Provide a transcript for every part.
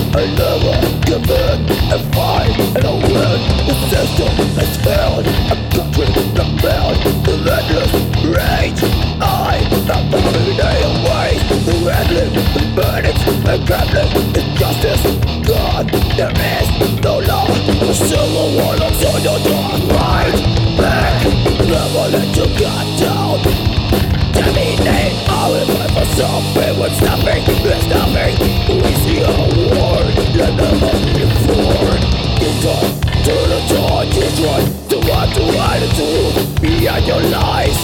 I never give in and fight and I win. The system has failed, a country that failed. The endless rage, I am every day away. The endless, the verdicts, and gambling, injustice. God, there is no law. The civil war looks on your door. Fight back, never let your guard down. Dominate, I will fight for something. What's nothing, there's nothing. We see a war that never before. You talk to the dawn, you try to what to hide and do behind your lies.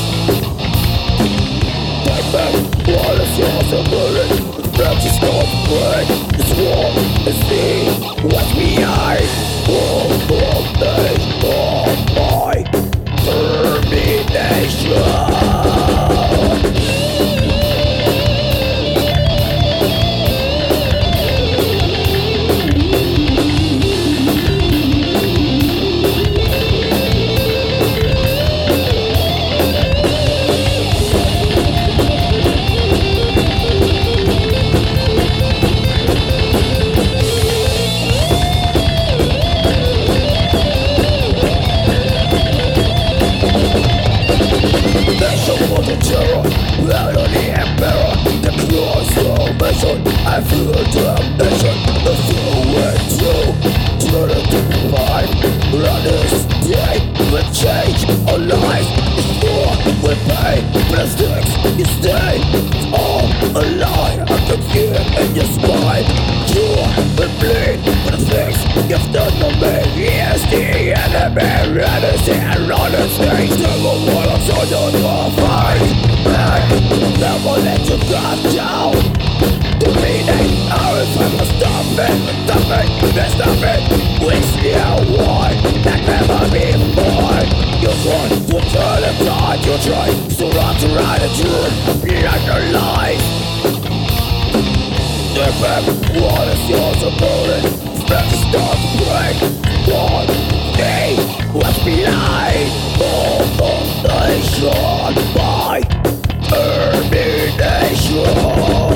Fight back, while it's yours and burning. Let's just not break this war and see what's behind. My termination. Out of the emperor, the cross salvation, I feel damnation. The forward through to fight. On this day, we change our lives. Before we pay mistakes, you stay all alive. I can feel it in your spine. You will bleed for the things you've done to me. Yes, the enemy, and on the stage, never wanna turn on the fight. Never let you guard down. The meaning, if I must stop it, there's nothing. We see a war that never before. You try to turn the tide, you try to run to ride the truth behind the lies. The back wall is yours to burn. Let's start to break. One day, what's behind all the nation by termination.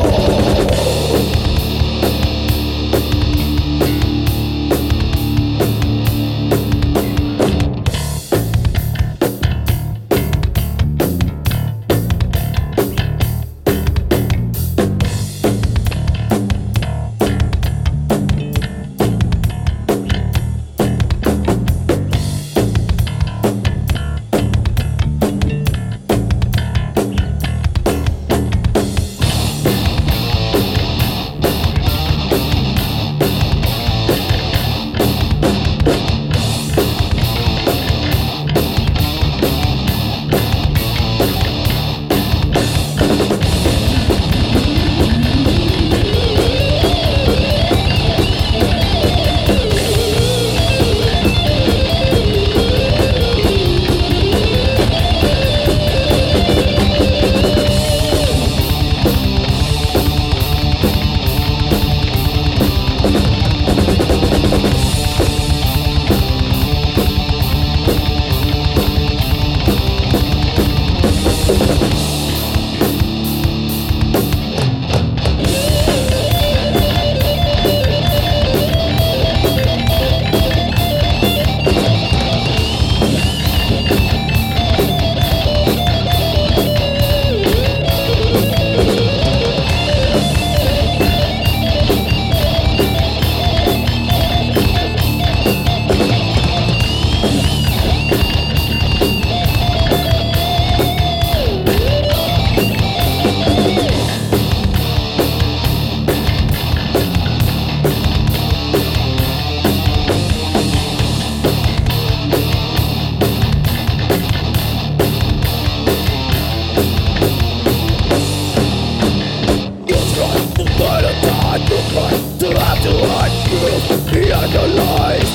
Behind the lies,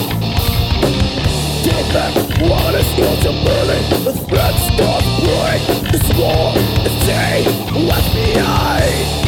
take back what is yours to burning. The threats start break. It's war, it's day, what's behind.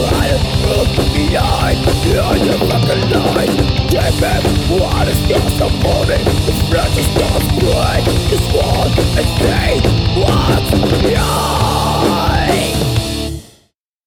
behind your fucking line. Take back what is yours of morning. The precious don't break this wall and say what's yours.